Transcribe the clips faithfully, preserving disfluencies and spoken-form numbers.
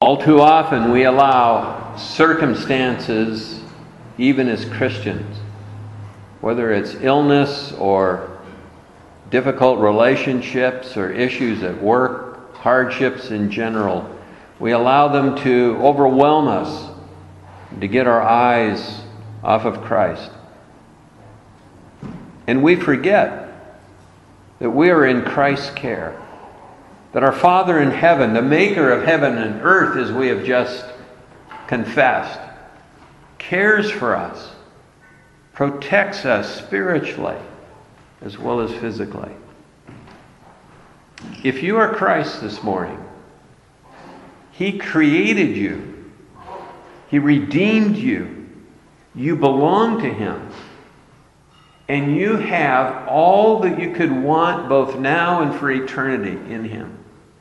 All too often we allow circumstances, even as Christians, whether it's illness or difficult relationships or issues at work, hardships in general, we allow them to overwhelm us, to get our eyes off of Christ. And we forget that we are in Christ's care. That our Father in heaven, the maker of heaven and earth, as we have just confessed, cares for us, protects us spiritually as well as physically. If you are Christ this morning, He created you. He redeemed you. You belong to Him. And you have all that you could want both now and for eternity in Him.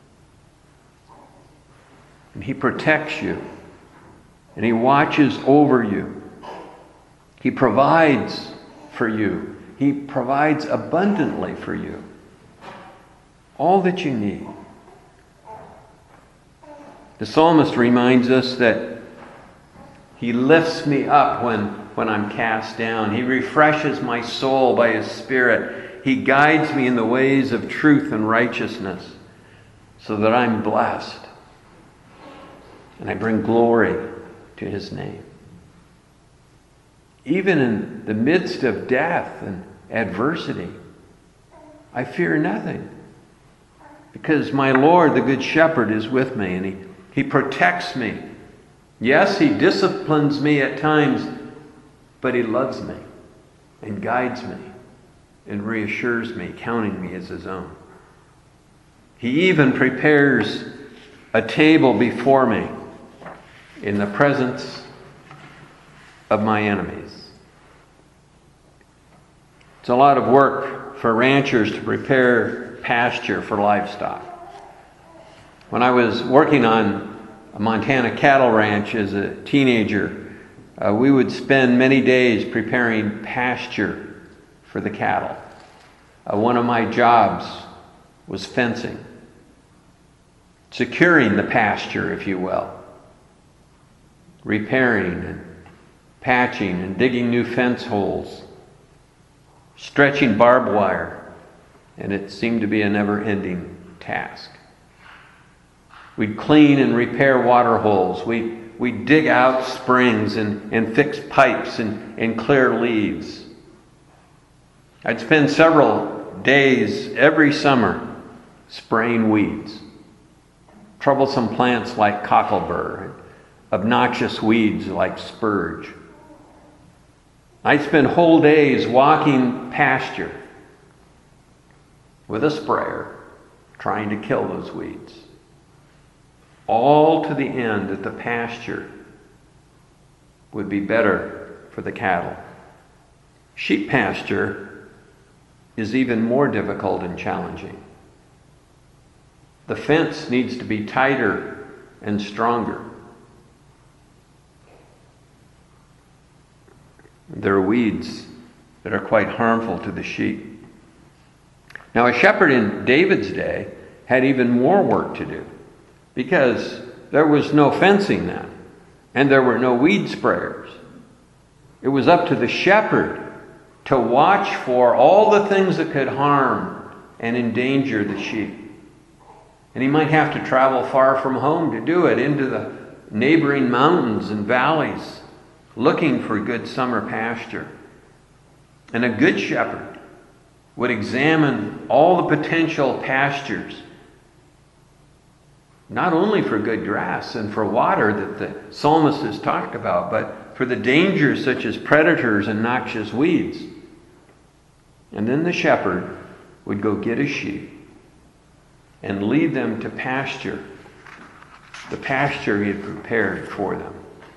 And He protects you. And He watches over you. He provides for you. He provides abundantly for you. All that you need. The psalmist reminds us that He lifts me up when, when I'm cast down. He refreshes my soul by His Spirit. He guides me in the ways of truth and righteousness so that I'm blessed. And I bring glory to His name. Even in the midst of death and adversity, I fear nothing. Because my Lord, the Good Shepherd, is with me and He, he protects me. Yes, He disciplines me at times, but He loves me and guides me and reassures me, counting me as His own. He even prepares a table before me in the presence of my enemies. It's a lot of work for ranchers to prepare pasture for livestock. When I was working on a Montana cattle ranch as a teenager, uh, we would spend many days preparing pasture for the cattle. Uh, one of my jobs was fencing, securing the pasture, if you will, repairing and patching and digging new fence holes, stretching barbed wire, and it seemed to be a never-ending task. We'd clean and repair water holes. We'd, we'd dig out springs and, and fix pipes and, and clear leaves. I'd spend several days every summer spraying weeds, troublesome plants like cocklebur, obnoxious weeds like spurge. I'd spend whole days walking pasture with a sprayer trying to kill those weeds. All to the end that the pasture would be better for the cattle. Sheep pasture is even more difficult and challenging. The fence needs to be tighter and stronger. There are weeds that are quite harmful to the sheep. Now, a shepherd in David's day had even more work to do because there was no fencing then, and there were no weed sprayers. It was up to the shepherd to watch for all the things that could harm and endanger the sheep. And he might have to travel far from home to do it, into the neighboring mountains and valleys, looking for good summer pasture. And a good shepherd would examine all the potential pastures, not only for good grass and for water that the psalmist has talked about, but for the dangers such as predators and noxious weeds. And then the shepherd would go get his sheep and lead them to pasture, the pasture he had prepared for them.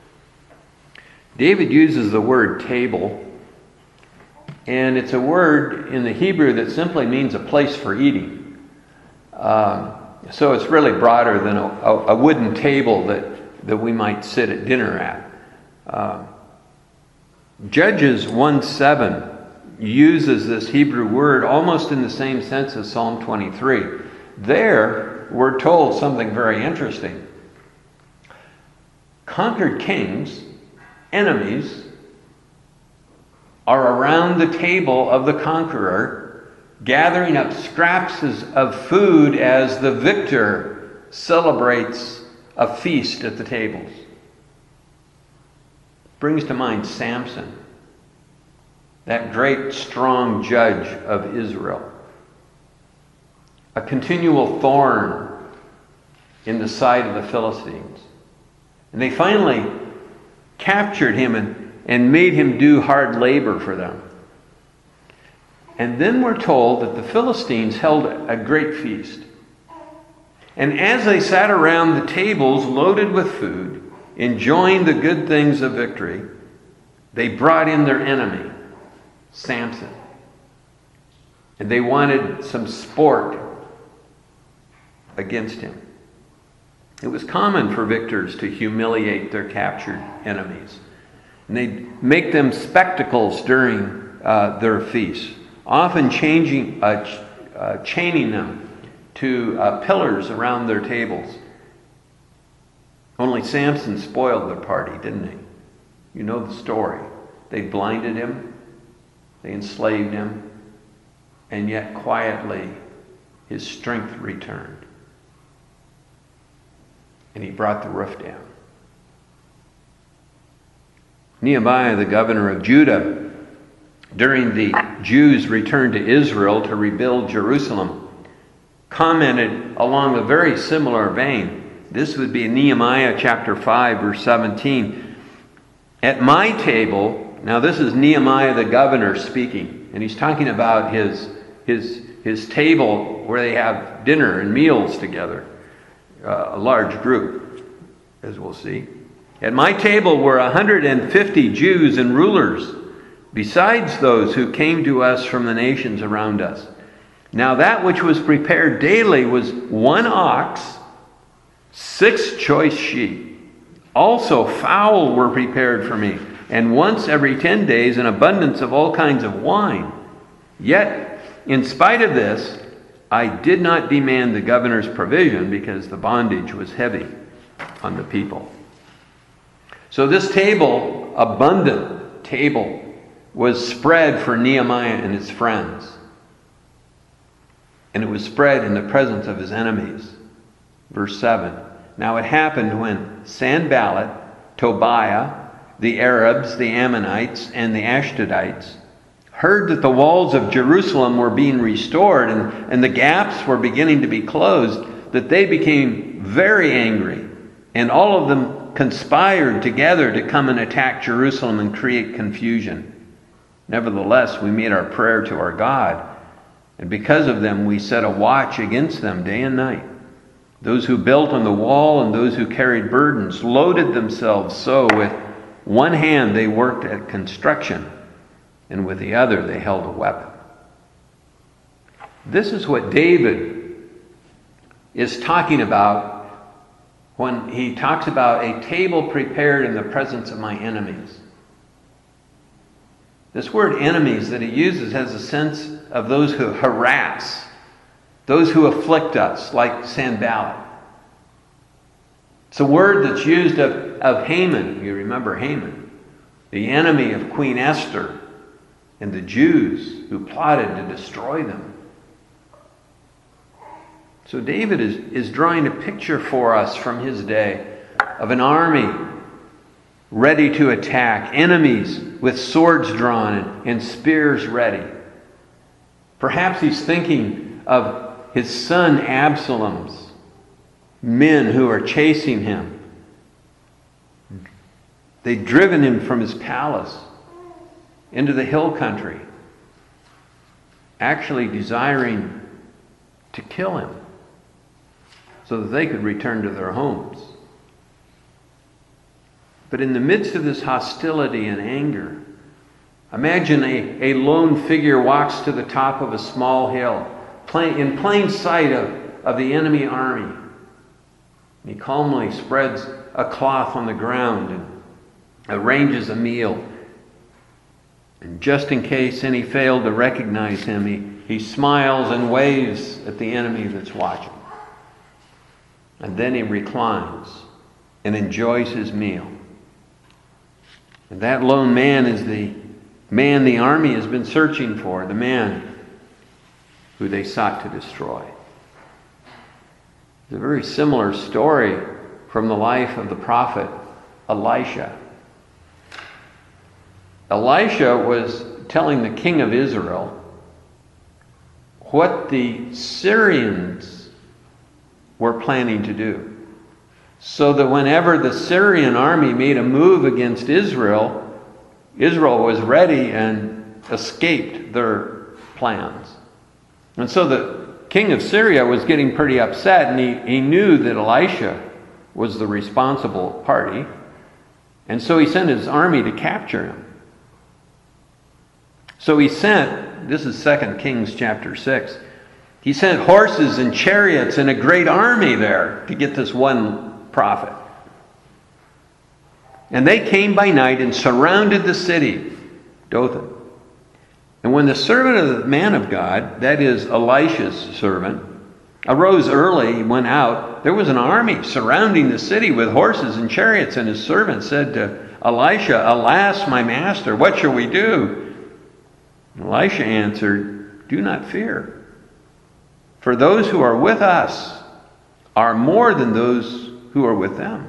David uses the word table, and it's a word in the Hebrew that simply means a place for eating. Um, so it's really broader than a, a wooden table that, that we might sit at dinner at. Uh, Judges one seven uses this Hebrew word almost in the same sense as Psalm twenty-three. There, we're told something very interesting. conquered kings, enemies, are around the table of the conqueror, gathering up scraps of food as the victor celebrates a feast at the tables. Brings to mind Samson, that great strong judge of Israel. A continual thorn in the side of the Philistines. And they finally captured him and, and made him do hard labor for them. And then we're told that the Philistines held a great feast. And as they sat around the tables loaded with food, enjoying the good things of victory, they brought in their enemy, Samson. And they wanted some sport against him. It was common for victors to humiliate their captured enemies. And they'd make them spectacles during uh, their feasts, often changing, uh, ch- uh, chaining them to uh, pillars around their tables. Only Samson spoiled their party, didn't he? You know the story. They blinded him, they enslaved him, and yet quietly his strength returned. And he brought the roof down. Nehemiah, the governor of Judah, during the Jews' return to Israel to rebuild Jerusalem, commented along a very similar vein. This would be Nehemiah chapter five, verse seventeen. At my table, now this is Nehemiah the governor speaking, and he's talking about his, his, his table where they have dinner and meals together. Uh, a large group, as we'll see. At my table were one hundred fifty Jews and rulers, besides those who came to us from the nations around us. Now that which was prepared daily was one ox, six choice sheep. Also fowl were prepared for me, and once every ten days an abundance of all kinds of wine. Yet, in spite of this, I did not demand the governor's provision because the bondage was heavy on the people. So this table, abundant table, was spread for Nehemiah and his friends. And it was spread in the presence of his enemies. Verse seven. Now it happened when Sanballat, Tobiah, the Arabs, the Ammonites, and the Ashdodites heard that the walls of Jerusalem were being restored and, and the gaps were beginning to be closed, that they became very angry. And all of them conspired together to come and attack Jerusalem and create confusion. Nevertheless, we made our prayer to our God, and because of them we set a watch against them day and night. Those who built on the wall and those who carried burdens loaded themselves, so with one hand they worked at construction, and with the other they held a weapon. This is what David is talking about when he talks about a table prepared in the presence of my enemies. This word enemies that he uses has a sense of those who harass, those who afflict us, like Sanballat. It's a word that's used of, of Haman. You remember Haman, the enemy of Queen Esther, and the Jews who plotted to destroy them. So David is, is drawing a picture for us from his day of an army ready to attack, enemies with swords drawn and, and spears ready. Perhaps he's thinking of his son Absalom's men who are chasing him. They'd driven him from his palace into the hill country, actually desiring to kill him so that they could return to their homes. But in the midst of this hostility and anger, imagine a, a lone figure walks to the top of a small hill, plain, in plain sight of, of the enemy army. He calmly spreads a cloth on the ground and arranges a meal. And just in case any failed to recognize him, he, he smiles and waves at the enemy that's watching. And then he reclines and enjoys his meal. And that lone man is the man the army has been searching for, the man who they sought to destroy. It's a very similar story from the life of the prophet Elisha. Elisha was telling the king of Israel what the Syrians were planning to do, so that whenever the Syrian army made a move against Israel, Israel was ready and escaped their plans. And so the king of Syria was getting pretty upset, and he, he knew that Elisha was the responsible party, and so he sent his army to capture him. So he sent, this is Second Kings chapter six, he sent horses and chariots and a great army there to get this one prophet. And they came by night and surrounded the city, Dothan. And when the servant of the man of God, that is Elisha's servant, arose early, he went out, there was an army surrounding the city with horses and chariots, and his servant said to Elisha, "Alas, my master, what shall we do?" Elisha answered, "Do not fear, for those who are with us are more than those who are with them."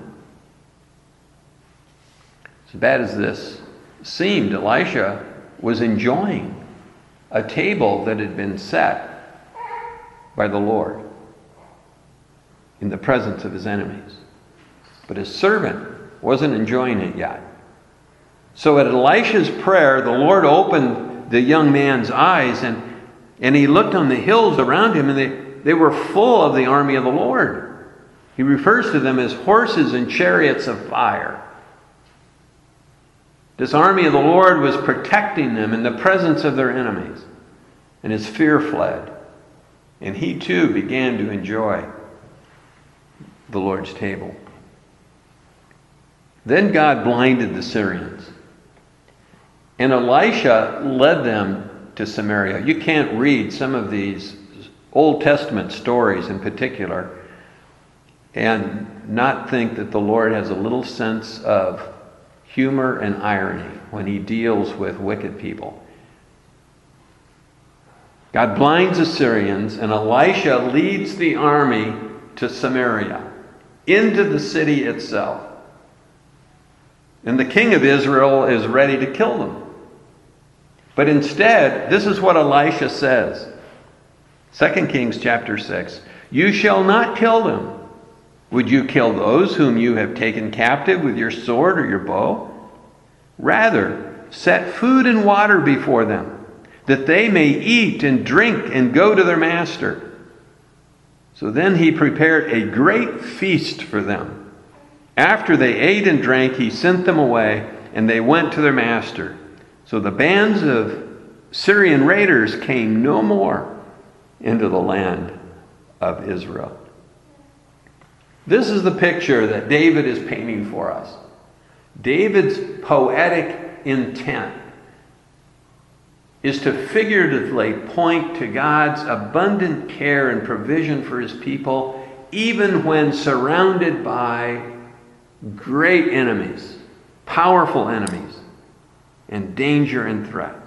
As bad as this seemed, Elisha was enjoying a table that had been set by the Lord in the presence of his enemies. But his servant wasn't enjoying it yet. So at Elisha's prayer, the Lord opened the young man's eyes, and, and he looked on the hills around him, and they, they were full of the army of the Lord. He refers to them as horses and chariots of fire. This army of the Lord was protecting them in the presence of their enemies, and his fear fled. And he too began to enjoy the Lord's table. Then God blinded the Syrians, and Elisha led them to Samaria. You can't read some of these Old Testament stories in particular and not think that the Lord has a little sense of humor and irony when he deals with wicked people. God blinds the Syrians, and Elisha leads the army to Samaria, into the city itself. And the king of Israel is ready to kill them. But instead, this is what Elisha says. Second Kings chapter six. "You shall not kill them. Would you kill those whom you have taken captive with your sword or your bow? Rather, set food and water before them, that they may eat and drink and go to their master." So then he prepared a great feast for them. After they ate and drank, he sent them away, and they went to their master. So the bands of Syrian raiders came no more into the land of Israel. This is the picture that David is painting for us. David's poetic intent is to figuratively point to God's abundant care and provision for his people, even when surrounded by great enemies, powerful enemies, and danger and threats.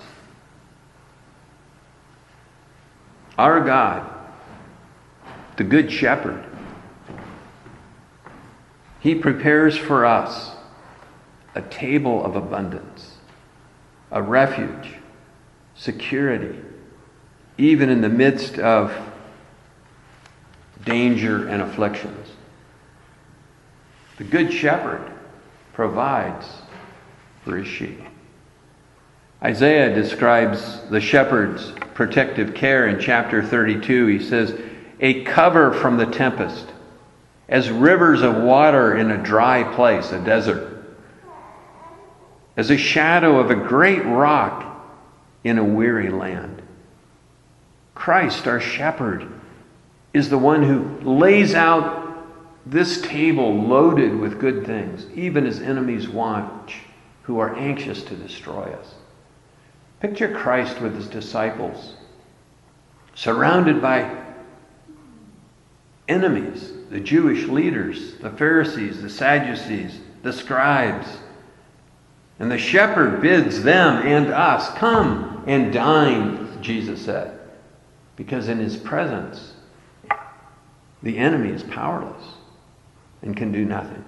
Our God, the Good Shepherd, he prepares for us a table of abundance, a refuge, security, even in the midst of danger and afflictions. The Good Shepherd provides for his sheep. Isaiah describes the shepherd's protective care in chapter thirty-two. He says, "A cover from the tempest, as rivers of water in a dry place," a desert, "as a shadow of a great rock in a weary land." Christ, our shepherd, is the one who lays out this table loaded with good things, even as enemies watch, who are anxious to destroy us. Picture Christ with his disciples, surrounded by enemies, the Jewish leaders, the Pharisees, the Sadducees, the scribes. And the shepherd bids them and us, come and dine, Jesus said. Because in his presence, the enemy is powerless and can do nothing.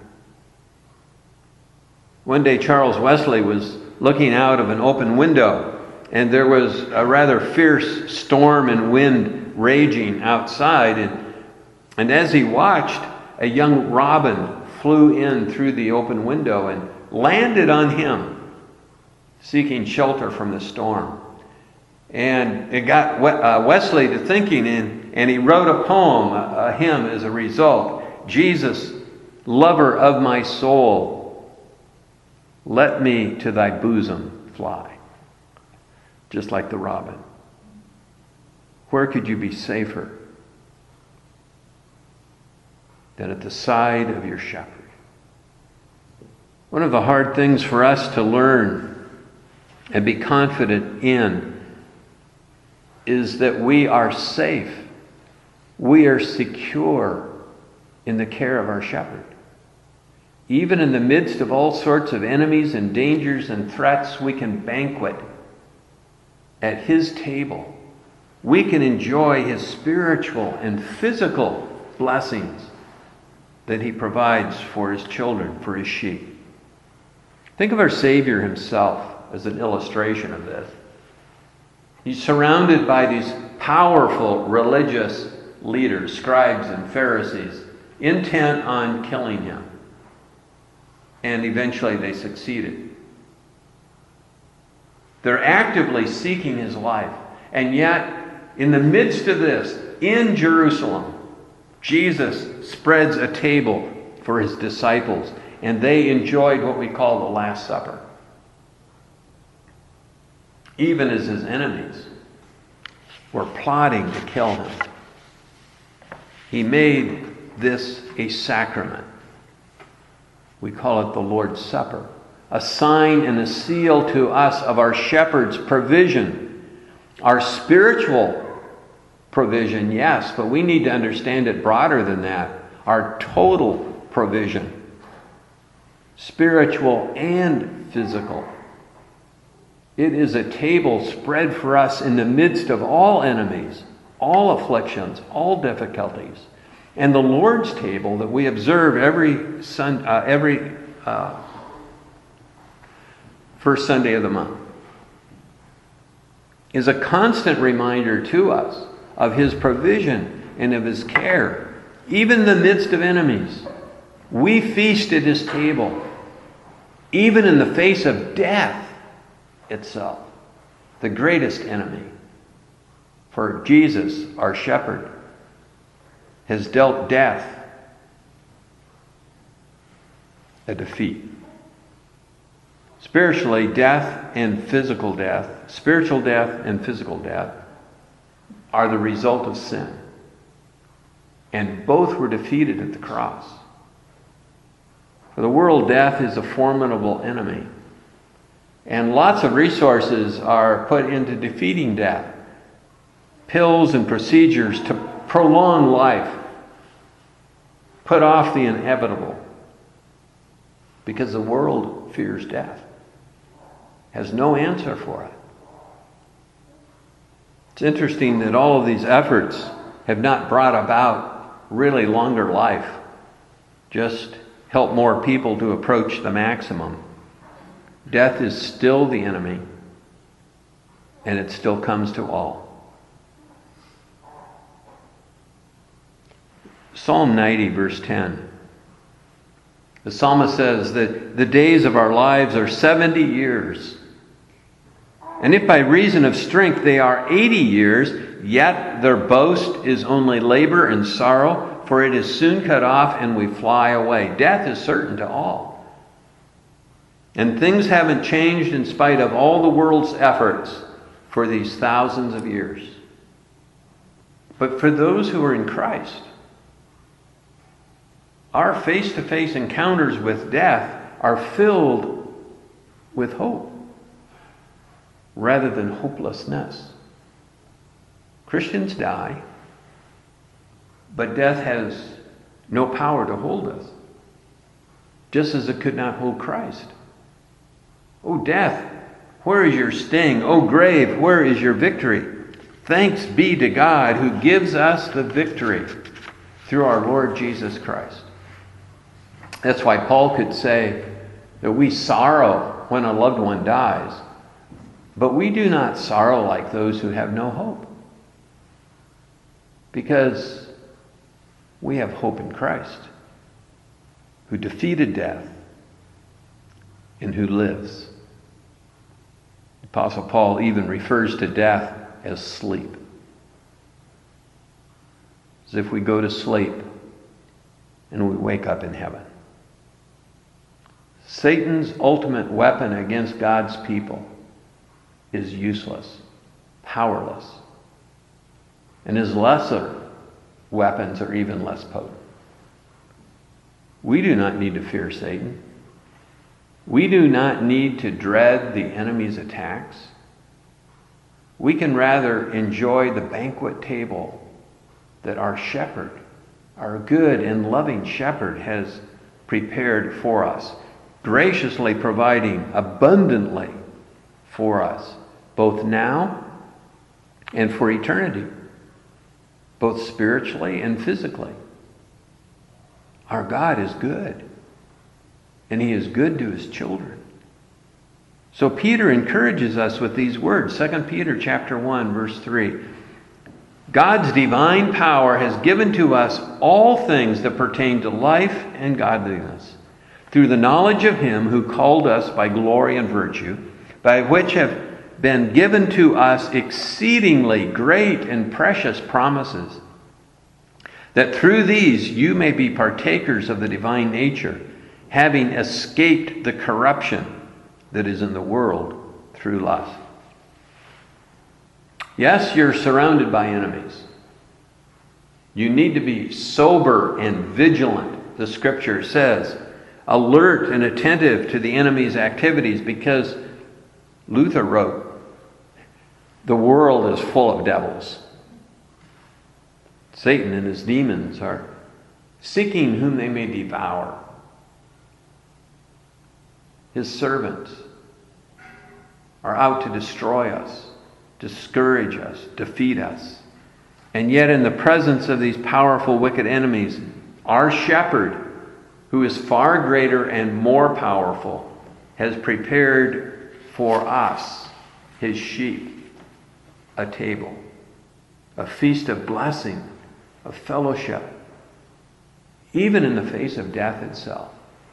One day Charles Wesley was looking out of an open window, and there was a rather fierce storm and wind raging outside. And, and as he watched, a young robin flew in through the open window and landed on him, seeking shelter from the storm. And it got uh, Wesley to thinking, and, and he wrote a poem, a, a hymn as a result. Jesus, lover of my soul, let me to thy bosom fly. Just like the robin. Where could you be safer than at the side of your shepherd? One of the hard things for us to learn and be confident in is that we are safe. We are secure in the care of our shepherd. Even in the midst of all sorts of enemies and dangers and threats, we can banquet at his table. We can enjoy his spiritual and physical blessings that he provides for his children, for his sheep. Think of our Savior himself as an illustration of this. He's surrounded by these powerful religious leaders, scribes and Pharisees, intent on killing him. And eventually they succeeded. They're actively seeking his life. And yet, in the midst of this, in Jerusalem, Jesus spreads a table for his disciples, and they enjoyed what we call the Last Supper. Even as his enemies were plotting to kill him, he made this a sacrament. We call it the Lord's Supper, a sign and a seal to us of our shepherd's provision, our spiritual provision, yes, but we need to understand it broader than that, our total provision, spiritual and physical. It is a table spread for us in the midst of all enemies, all afflictions, all difficulties. And the Lord's table that we observe every sun, uh, every uh, first Sunday of the month is a constant reminder to us of his provision and of his care. Even in the midst of enemies, we feast at his table. Even in the face of death itself, the greatest enemy. For Jesus, our shepherd, has dealt death a defeat. Spiritually, death and physical death, spiritual death and physical death are the result of sin. And both were defeated at the cross. For the world, death is a formidable enemy. And lots of resources are put into defeating death. Pills and procedures to prolong life. Put off the inevitable. Because the world fears death. Has no answer for it. It's interesting that all of these efforts have not brought about really longer life. Just help more people to approach the maximum. Death is still the enemy, and it still comes to all. Psalm ninety, verse ten. The psalmist says that the days of our lives are seventy years. And if by reason of strength they are eighty years, yet their boast is only labor and sorrow, for it is soon cut off and we fly away. Death is certain to all. And things haven't changed in spite of all the world's efforts for these thousands of years. But for those who are in Christ, our face-to-face encounters with death are filled with hope rather than hopelessness. Christians die, But death has no power to hold us, just as it could not hold Christ. O death, where is your sting? O grave, where is your victory? Thanks be to God who gives us the victory through our Lord Jesus Christ. That's why Paul could say that we sorrow when a loved one dies, but we do not sorrow like those who have no hope. Because we have hope in Christ, who defeated death and who lives. The Apostle Paul even refers to death as sleep. As if we go to sleep and we wake up in heaven. Satan's ultimate weapon against God's people is useless, powerless. And his lesser weapons are even less potent. We do not need to fear Satan. We do not need to dread the enemy's attacks. We can rather enjoy the banquet table that our shepherd, our good and loving shepherd, has prepared for us, graciously providing abundantly for us, both now and for eternity, both spiritually and physically. Our God is good, and he is good to his children. So Peter encourages us with these words, Second Peter chapter one, verse three. God's divine power has given to us all things that pertain to life and godliness, through the knowledge of him who called us by glory and virtue, by which have been given to us exceedingly great and precious promises, that through these you may be partakers of the divine nature, having escaped the corruption that is in the world through lust. Yes, you're surrounded by enemies. You need to be sober and vigilant, the scripture says, alert and attentive to the enemy's activities, because Luther wrote, the world is full of devils. Satan and his demons are seeking whom they may devour. His servants are out to destroy us, discourage us, defeat us. And yet in the presence of these powerful wicked enemies, our shepherd, who is far greater and more powerful, has prepared for us, his sheep, a table, a feast of blessing, of fellowship, even in the face of death itself.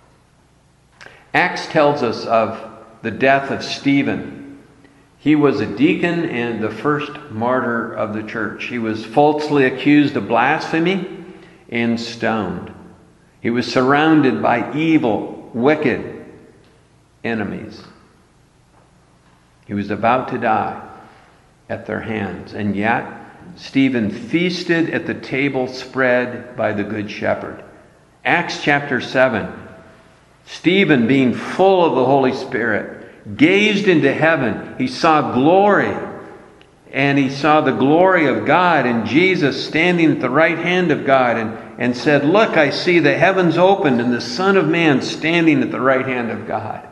Acts tells us of the death of Stephen. He was a deacon and the first martyr of the church. He was falsely accused of blasphemy and stoned. He was surrounded by evil, wicked enemies. He was about to die at their hands, and yet Stephen feasted at the table spread by the Good Shepherd. Acts chapter seven. Stephen, being full of the Holy Spirit, gazed into heaven. He saw glory, and he saw the glory of God and Jesus standing at the right hand of God, and, and said, "Look, I see the heavens opened and the Son of Man standing at the right hand of God."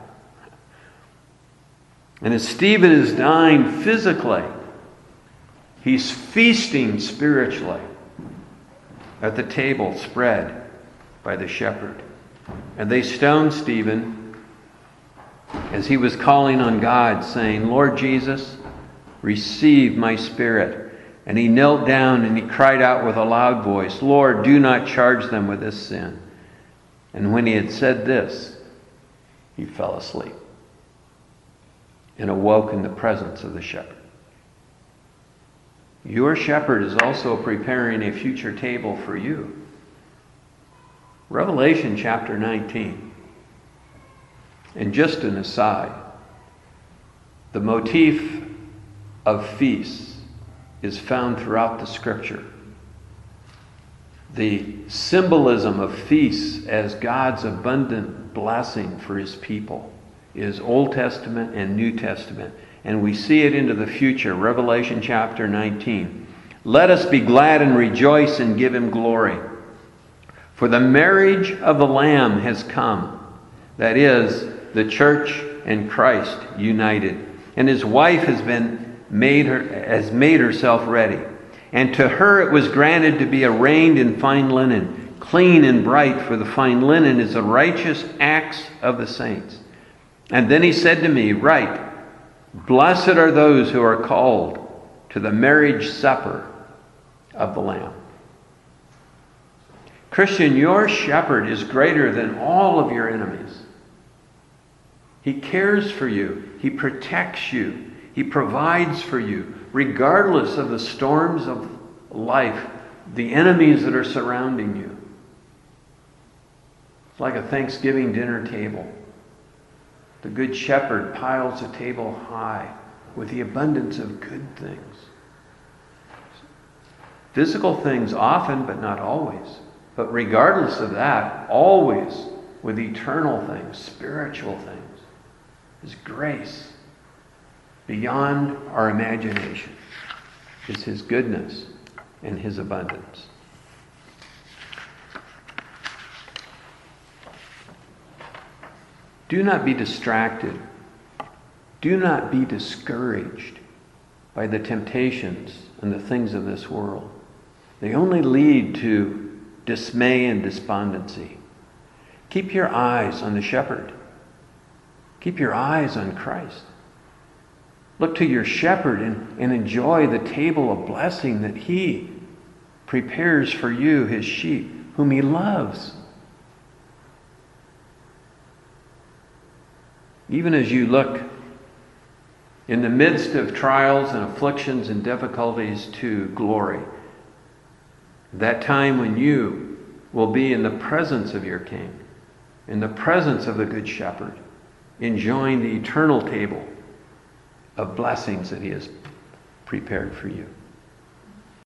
And as Stephen is dying physically, he's feasting spiritually at the table spread by the shepherd. And they stoned Stephen as he was calling on God, saying, "Lord Jesus, receive my spirit." And he knelt down and he cried out with a loud voice, "Lord, do not charge them with this sin." And when he had said this, he fell asleep and awoke in the presence of the shepherd. Your shepherd is also preparing a future table for you. Revelation chapter nineteen. And just an aside, the motif of feasts is found throughout the scripture. The symbolism of feasts as God's abundant blessing for his people is Old Testament and New Testament. And we see it into the future. Revelation chapter nineteen. Let us be glad and rejoice and give him glory. For the marriage of the Lamb has come, that is, the church and Christ united. And his wife has been made her has made herself ready. And to her it was granted to be arrayed in fine linen, clean and bright, for the fine linen is the righteous acts of the saints. And then he said to me, Write, blessed are those who are called to the marriage supper of the Lamb. Christian, your shepherd is greater than all of your enemies. He cares for you. He protects you. He provides for you, regardless of the storms of life, the enemies that are surrounding you. It's like a Thanksgiving dinner table. The Good Shepherd piles a table high with the abundance of good things. Physical things often, but not always. But regardless of that, always with eternal things, spiritual things, is grace beyond our imagination. Is his goodness and his abundance. Do not be distracted. Do not be discouraged by the temptations and the things of this world. They only lead to dismay and despondency. Keep your eyes on the shepherd. Keep your eyes on Christ. Look to your shepherd and, and enjoy the table of blessing that he prepares for you, his sheep, whom he loves. Even as you look in the midst of trials and afflictions and difficulties to glory, that time when you will be in the presence of your King, in the presence of the Good Shepherd, enjoying the eternal table of blessings that he has prepared for you.